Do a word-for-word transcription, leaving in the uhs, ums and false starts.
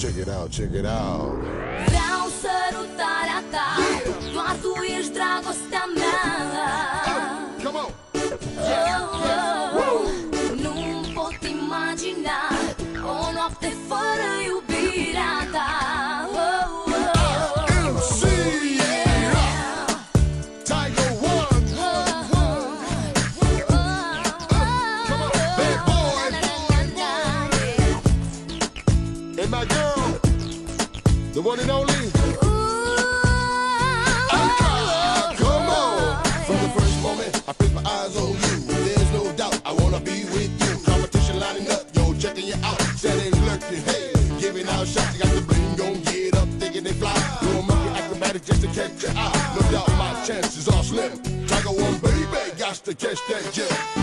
Check it out, check it out. Vreau sărutarea ta, doar tu ești dragostea mea. Come on. Oh, oh, nu-mi pot imagina o noapte fără iubirea ta. Oh, oh, M C yeah. Tiger One. Oh, oh, Come on, bad boy. And my girl, the one and only. Come on. From the first moment I fixed my eyes on you, there's no doubt I wanna be with you. Competition lining up, yo, checking you out. Settings lurking, hey, giving out shots. You got the bling, gon' get up, thinking they fly. Doing monkey acrobatics just to catch your eye. No doubt my chances are slim. Tiger One, baby, got to catch that jet.